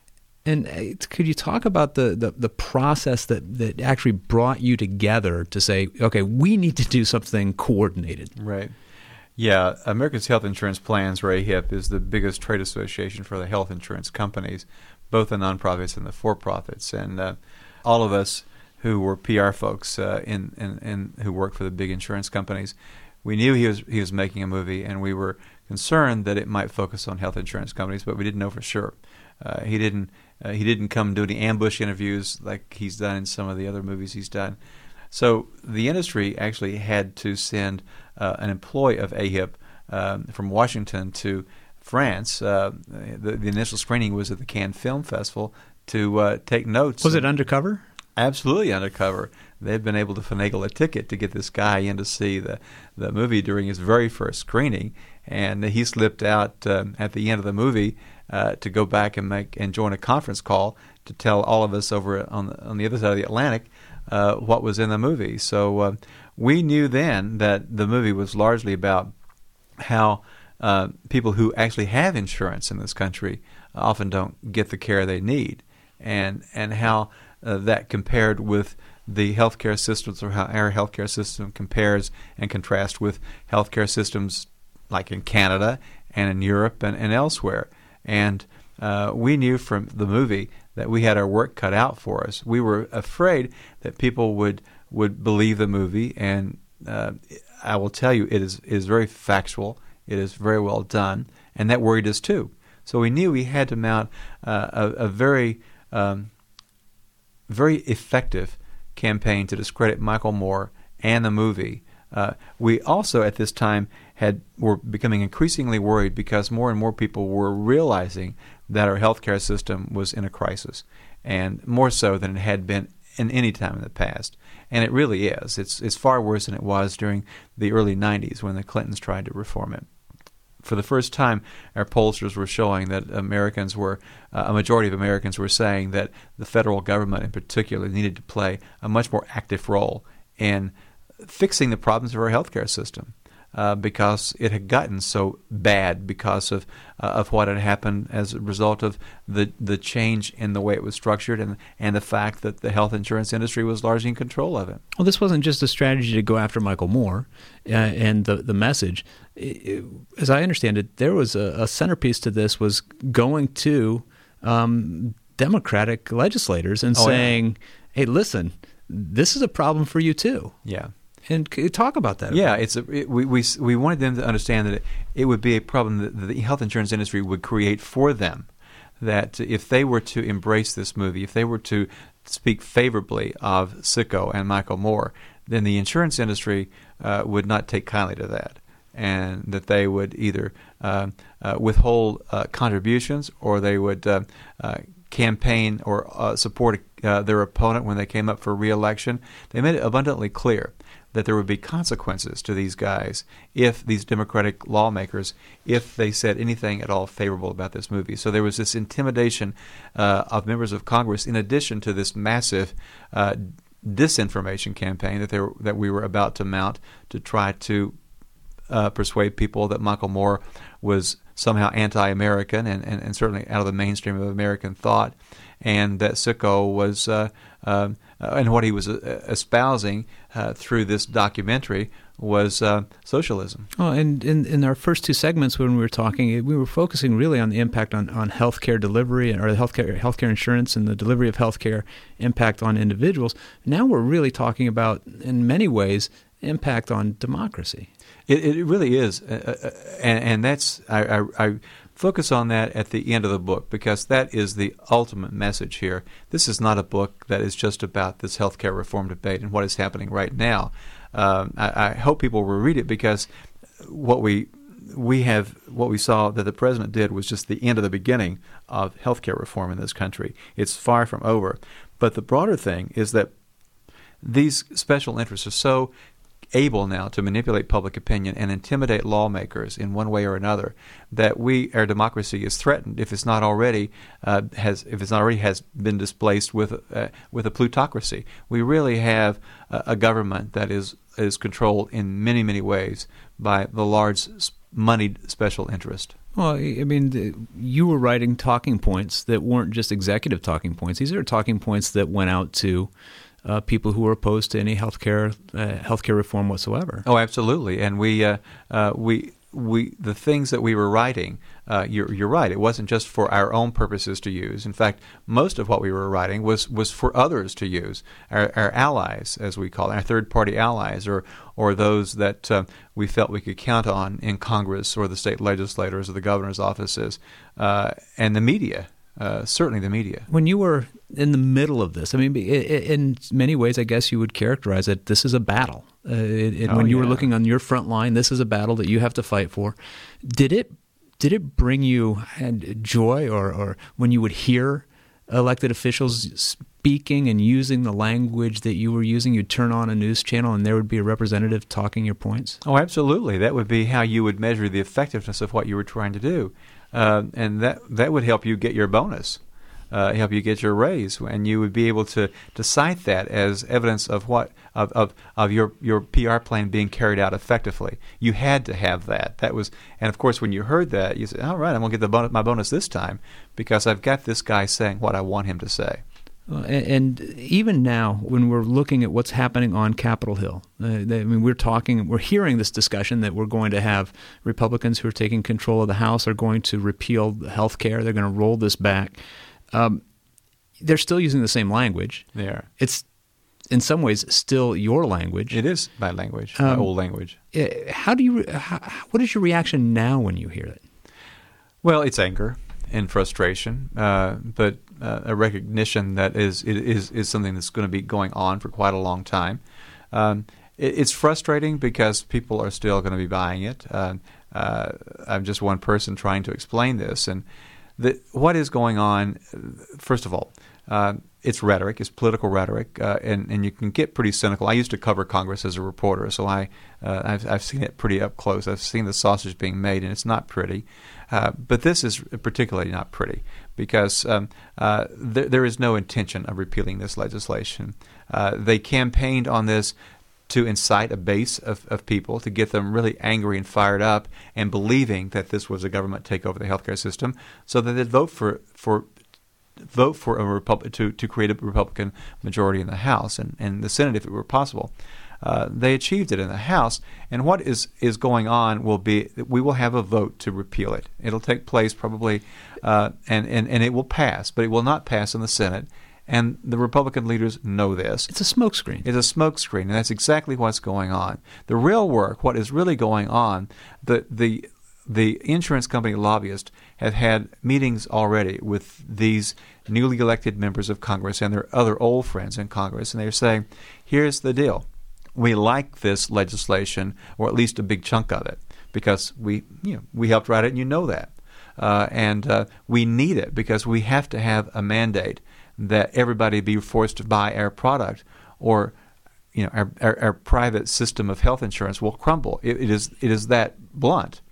And could you talk about the, the, the process that, that actually brought you together to say, okay, we need to do something coordinated?
Right. Yeah, America's Health Insurance Plans, or A H I P, is the biggest trade association for the health insurance companies, both the nonprofits and the for-profits. And uh, all of us who were P R folks uh, in, in, in who worked for the big insurance companies, we knew he was he was making a movie, and we were concerned that it might focus on health insurance companies, but we didn't know for sure. Uh, he didn't uh, he didn't come do any ambush interviews like he's done in some of the other movies he's done. So the industry actually had to send uh, an employee of A H I P um, from Washington to France. Uh, the, the initial screening was at the Cannes Film Festival to uh, take notes.
Was it undercover?
Absolutely undercover. They've been able to finagle a ticket to get this guy in to see the, the movie during his very first screening, and he slipped out um, at the end of the movie uh, to go back and make and join a conference call to tell all of us over on the, on the other side of the Atlantic uh, what was in the movie. So uh, we knew then that the movie was largely about how uh, people who actually have insurance in this country often don't get the care they need, and and how uh, that compared with the healthcare systems, or how our healthcare system compares and contrasts with healthcare systems like in Canada and in Europe and, and elsewhere. And uh, we knew from the movie that we had our work cut out for us. We were afraid that people would would believe the movie, and uh, I will tell you, it is it is very factual. It is very well done, and that worried us too. So we knew we had to mount uh, a, a very um, very effective campaign to discredit Michael Moore and the movie. Uh, we also at this time had were becoming increasingly worried because more and more people were realizing that our healthcare system was in a crisis, and more so than it had been in any time in the past. And it really is. It's it's far worse than it was during the early nineties when the Clintons tried to reform it. For the first time, our pollsters were showing that Americans were, uh, a majority of Americans were saying that the federal government in particular needed to play a much more active role in fixing the problems of our healthcare system uh, because it had gotten so bad because of uh, of what had happened as a result of the the change in the way it was structured and and the fact that the health insurance industry was largely in control of it.
Well, this wasn't just a strategy to go after Michael Moore uh, and the the message. It, as I understand it, there was a, a centerpiece to this was going to um, Democratic legislators and
oh,
saying,
yeah.
"Hey, listen, this is a problem for you too."
Yeah.
And talk about that.
Yeah, it's a, it, we we we wanted them to understand that it, it would be a problem that the health insurance industry would create for them. That if they were to embrace this movie, if they were to speak favorably of Sicko and Michael Moore, then the insurance industry uh, would not take kindly to that, and that they would either uh, uh, withhold uh, contributions or they would uh, uh, campaign or uh, support uh, their opponent when they came up for re-election. They made it abundantly clear that there would be consequences to these guys if these Democratic lawmakers, if they said anything at all favorable about this movie. So there was this intimidation uh, of members of Congress in addition to this massive uh, disinformation campaign that they were, that we were about to mount to try to uh, persuade people that Michael Moore was somehow anti-American and, and, and certainly out of the mainstream of American thought, and that Sicko was uh, uh, and what he was uh, espousing uh, through this documentary was uh, socialism.
Well, and in, in our first two segments when we were talking, we were focusing really on the impact on, on healthcare delivery or the healthcare healthcare insurance and the delivery of healthcare impact on individuals. Now we're really talking about, in many ways, impact on democracy.
It, it really is, uh, and, and that's I, I, I focus on that at the end of the book because that is the ultimate message here. This is not a book that is just about this healthcare reform debate and what is happening right now. Um, I, I hope people will read it because what we we have what we saw that the president did was just the end of the beginning of healthcare reform in this country. It's far from over. But the broader thing is that these special interests are so able now to manipulate public opinion and intimidate lawmakers in one way or another that we our democracy is threatened if it's not already uh, has if it's not already has been displaced with uh, with a plutocracy. We really have a, a government that is is controlled in many many ways by the large moneyed special interest.
Well, I mean, the, you were writing talking points that weren't just executive talking points. These are talking points that went out to Uh, people who were opposed to any healthcare uh, healthcare reform whatsoever.
Oh, absolutely. And we uh, uh, we we the things that we were writing. Uh, you're you're right. It wasn't just for our own purposes to use. In fact, most of what we were writing was was for others to use. Our, our allies, as we call it, our third party allies, or or those that uh, we felt we could count on in Congress or the state legislators or the governor's offices, uh, and the media. Uh, certainly the media.
When you were in the middle of this, I mean, in many ways, I guess you would characterize it, this is a battle. Uh, it,
oh,
when you
yeah.
were looking on your front line, this is a battle that you have to fight for. Did it did it bring you joy or, or when you would hear elected officials speaking and using the language that you were using, you'd turn on a news channel and there would be a representative talking your points?
Oh, absolutely. That would be how you would measure the effectiveness of what you were trying to do. Uh, and that that would help you get your bonus, uh, help you get your raise, and you would be able to, to cite that as evidence of what of, of, of your, your P R plan being carried out effectively. You had to have that. That was, and of course, when you heard that, you said, "All right, I'm going to get the bonus, my bonus this time because I've got this guy saying what I want him to say."
Uh, and, and even now, when we're looking at what's happening on Capitol Hill, uh, they, I mean, we're talking, we're hearing this discussion that we're going to have Republicans who are taking control of the House are going to repeal health care. They're going to roll this back. Um, they're still using the same language.
They are.
It's in some ways still your language.
It is my language,
um,
my old language.
How do you? How, what is your reaction now when you hear it?
Well, it's anger and frustration, uh, but uh, a recognition that is it is is something that's going to be going on for quite a long time. Um, it, it's frustrating because people are still going to be buying it. Uh, uh, I'm just one person trying to explain this, and the, what is going on. First of all, uh, it's rhetoric, it's political rhetoric, uh, and and you can get pretty cynical. I used to cover Congress as a reporter, so I uh, I've I've seen it pretty up close. I've seen the sausage being made, and it's not pretty. Uh, but this is particularly not pretty because um, uh, there, there is no intention of repealing this legislation. Uh, they campaigned on this to incite a base of, of people, to get them really angry and fired up and believing that this was a government takeover of the healthcare system, so that they'd vote for for vote for a Repub- to to create a Republican majority in the House and, and the Senate if it were possible. Uh, they achieved it in the House, and what is, is going on will be that we will have a vote to repeal it. It'll take place probably, uh, and, and, and it will pass, but it will not pass in the Senate, and the Republican leaders know this.
It's a smokescreen.
It's a smokescreen, and that's exactly what's going on. The real work, what is really going on, the the the insurance company lobbyists have had meetings already with these newly elected members of Congress and their other old friends in Congress, and they're saying, here's the deal. We like this legislation, or at least a big chunk of it, because we, you know, we helped write it, and you know that. Uh, and uh, we need it because we have to have a mandate that everybody be forced to buy our product, or you know, our, our, our private system of health insurance will crumble. It, it is it is that blunt.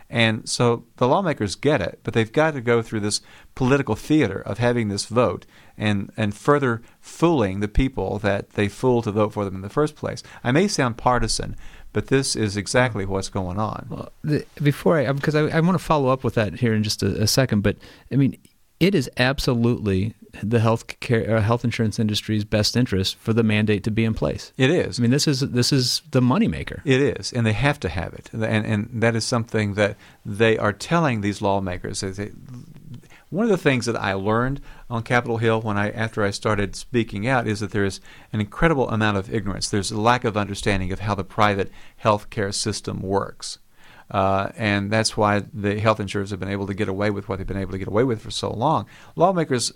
And so the lawmakers get it, but they've got to go through this political theater of having this vote and, and further fooling the people that they fooled to vote for them in the first place. I may sound partisan, but this is exactly what's going on.
Well, the, before I, because I, I want to follow up with that here in just a, a second, but I mean, it is absolutely the health care, uh, health insurance industry's best interest for the mandate to be in place.
It is.
I mean, this is this is the moneymaker.
It is, and they have to have it, and and that is something that they are telling these lawmakers. They, one of the things that I learned on Capitol Hill when I after I started speaking out is that there is an incredible amount of ignorance. There's a lack of understanding of how the private health care system works. Uh, and that's why the health insurers have been able to get away with what they've been able to get away with for so long. Lawmakers,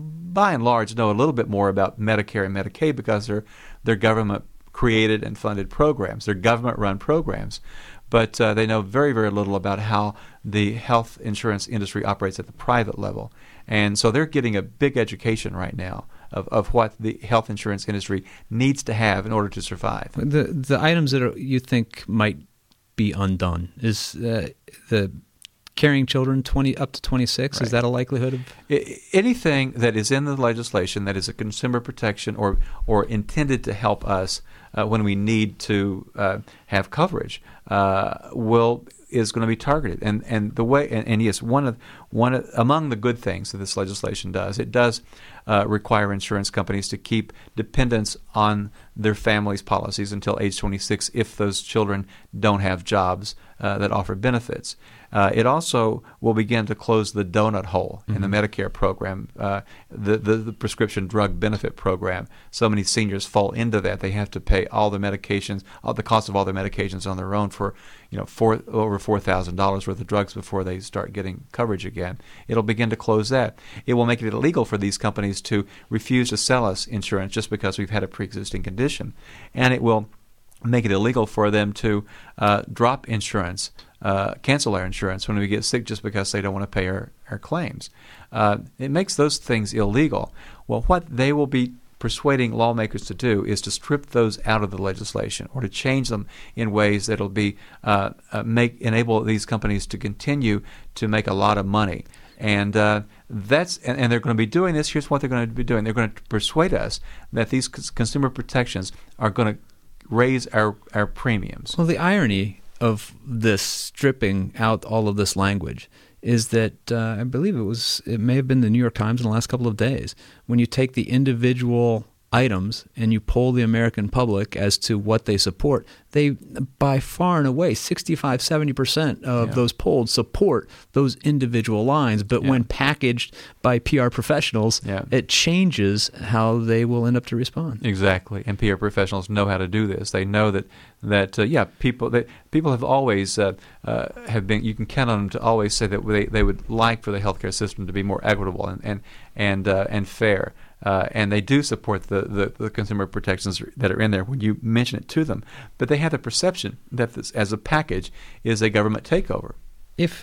by and large, know a little bit more about Medicare and Medicaid because they're, they're government-created and funded programs. They're government-run programs. But uh, they know very, very little about how the health insurance industry operates at the private level. And so they're getting a big education right now of, of what the health insurance industry needs to have in order to survive.
The, the items that are, you think might be undone is uh, the carrying children twenty up to twenty-six. Right. Is that a likelihood of
I, anything that is in the legislation that is a consumer protection or or intended to help us uh, when we need to uh, have coverage uh, will is going to be targeted. And and the way and, and yes, one of one of, among the good things that this legislation does, it does uh, require insurance companies to keep dependents on their families' policies until age twenty-six if those children don't have jobs uh, that offer benefits. Uh, it also will begin to close the donut hole mm-hmm. in the Medicare program, uh, the, the the prescription drug benefit program. So many seniors fall into that; they have to pay all the medications, all the cost of all their medications on their own for, you know, four over four thousand dollars worth of drugs before they start getting coverage again. It'll begin to close that. It will make it illegal for these companies to refuse to sell us insurance just because we've had a pre-existing condition, and it will make it illegal for them to uh, drop insurance, uh, cancel our insurance when we get sick just because they don't want to pay our, our claims. Uh, it makes those things illegal. Well, what they will be persuading lawmakers to do is to strip those out of the legislation or to change them in ways that will be uh, uh, make enable these companies to continue to make a lot of money. And uh, that's and, and they're going to be doing this. Here's what they're going to be doing. They're going to persuade us that these c- consumer protections are going to raise our, our premiums.
Well, the irony of this stripping out all of this language is that uh, I believe it was it may have been the New York Times in the last couple of days when you take the individual items and you poll the American public as to what they support, they by far and away sixty-five, seventy percent of yeah. those polled support those individual lines. But yeah. when packaged by P R professionals, yeah. it changes how they will end up to respond.
Exactly. And P R professionals know how to do this. They know that, that uh, yeah, people they, people have always uh, uh, have been, you can count on them to always say that they, they would like for the healthcare system to be more equitable and, and, and, uh, and fair. Uh, and they do support the, the, the consumer protections that are in there when you mention it to them. But they have the perception that this, as a package, is a government takeover.
If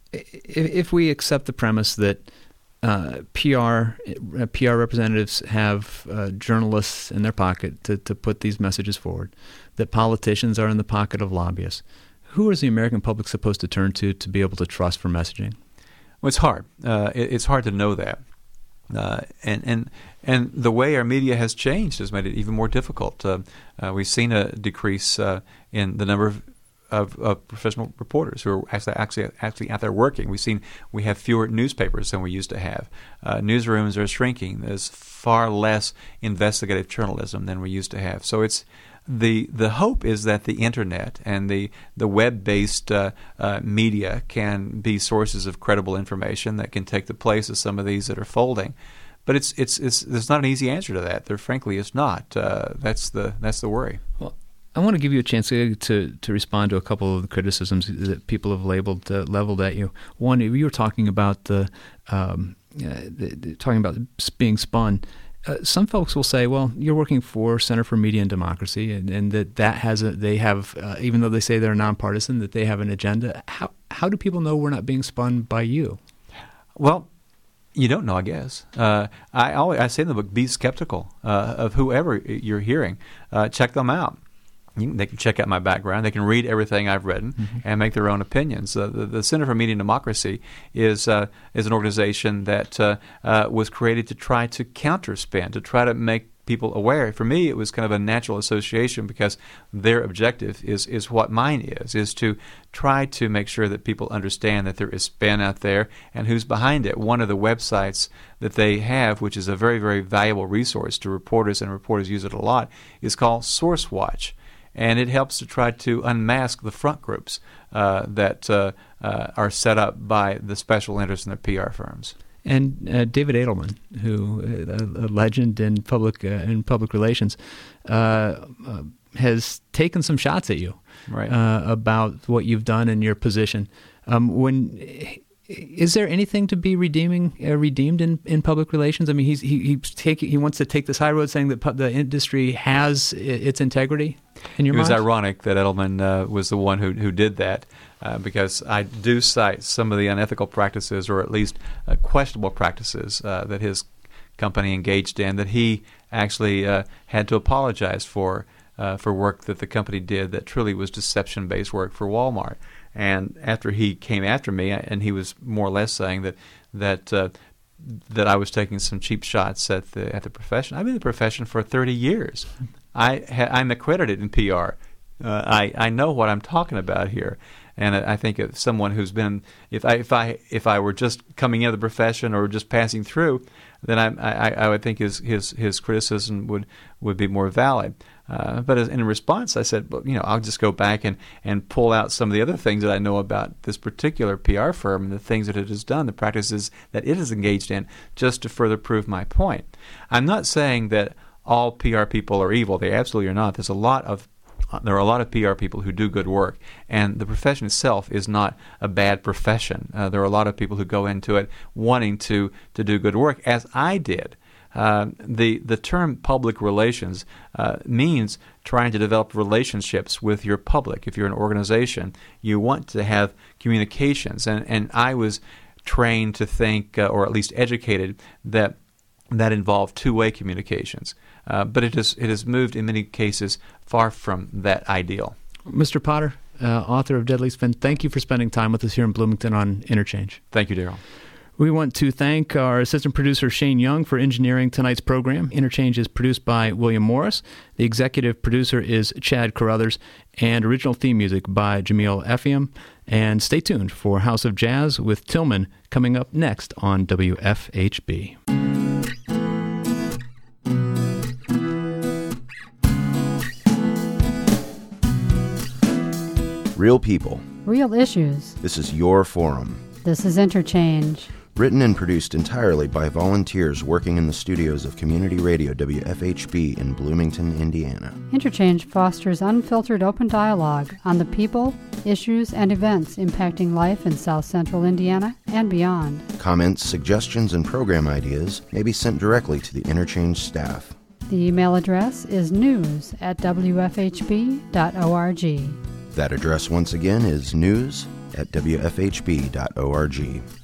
if we accept the premise that uh, P R uh, P R representatives have uh, journalists in their pocket to, to put these messages forward, that politicians are in the pocket of lobbyists, who is the American public supposed to turn to to be able to trust for messaging?
Well, it's hard. Uh, it, it's hard to know that. Uh, and, and and the way our media has changed has made it even more difficult. Uh, uh, we've seen a decrease uh, in the number of, of, of professional reporters who are actually, actually actually out there working. We've seen we have fewer newspapers than we used to have. Uh, newsrooms are shrinking. There's far less investigative journalism than we used to have. So it's the the hope is that the internet and the the web-based uh, uh, media can be sources of credible information that can take the place of some of these that are folding. But it's it's it's there's not an easy answer to that. There frankly is not. Uh, that's the that's the worry.
Well, I want to give you a chance to to, to respond to a couple of the criticisms that people have labeled uh, leveled at you. One, you were talking about the, um, uh, the, the talking about being spun. Uh, some folks will say, well, you're working for Center for Media and Democracy, and, and that that has a, they have, uh, even though they say they're nonpartisan, that they have an agenda. How how do people know we're not being spun by you?
Well, you don't know, I guess. Uh, I always I say in the book, be skeptical uh, of whoever you're hearing. Uh, check them out. You can, they can check out my background. They can read everything I've written mm-hmm. and make their own opinions. Uh, the, the Center for Media and Democracy is uh, is an organization that uh, uh, was created to try to counterspin, to try to make people aware. For me, it was kind of a natural association because their objective is is what mine is, is to try to make sure that people understand that there is spin out there and who's behind it. One of the websites that they have, which is a very, very valuable resource to reporters, and reporters use it a lot, is called SourceWatch. And it helps to try to unmask the front groups uh, that uh, uh, are set up by the special interests in the P R firms.
And uh, David Edelman, who uh, a legend in public uh, in public relations, uh, uh, has taken some shots at you
right.
uh, about what you've done in your position. Um, when is there anything to be redeeming uh, redeemed in, in public relations? I mean, he's he he's taking he wants to take this high road, saying that pu- the industry has its integrity. In your
it was
mind?
ironic that Edelman uh, was the one who who did that. Uh, because I do cite some of the unethical practices, or at least uh, questionable practices uh, that his company engaged in, that he actually uh, had to apologize for uh, for work that the company did that truly was deception-based work for Walmart. And after he came after me, and he was more or less saying that that uh, that I was taking some cheap shots at the at the profession. I've been in the profession for thirty years. I ha- I'm accredited in P R. Uh, I I know what I'm talking about here. And I think if someone who's been, if I if I if I were just coming into the profession or just passing through, then I I, I would think his his his criticism would, would be more valid. Uh, but as, in response, I said, well, you know, I'll just go back and, and pull out some of the other things that I know about this particular P R firm and the things that it has done, the practices that it is engaged in, just to further prove my point. I'm not saying that all P R people are evil. They absolutely are not. There's a lot of There are a lot of P R people who do good work, and the profession itself is not a bad profession. Uh, there are a lot of people who go into it wanting to, to do good work, as I did. Uh, the the term public relations uh, means trying to develop relationships with your public. If you're an organization, you want to have communications, and, and I was trained to think, uh, or at least educated, that that involved two-way communications. Uh, but it has it has moved in many cases far from that ideal.
Mister Potter, uh, author of Deadly Spin, thank you for spending time with us here in Bloomington on Interchange.
Thank you, Daryl.
We want to thank our assistant producer, Shane Young, for engineering tonight's program. Interchange is produced by William Morris. The executive producer is Chad Carruthers, and original theme music by Jamil Effiam. And stay tuned for House of Jazz with Tillman coming up next on W F H B.
Real people.
Real issues.
This is your forum.
This is Interchange.
Written and produced entirely by volunteers working in the studios of Community Radio W F H B in Bloomington, Indiana.
Interchange fosters unfiltered open dialogue on the people, issues, and events impacting life in South Central Indiana and beyond. Comments, suggestions, and program ideas may be sent directly to the Interchange staff. The email address is news at w f h b dot org. That address once again is news at w f h b dot org.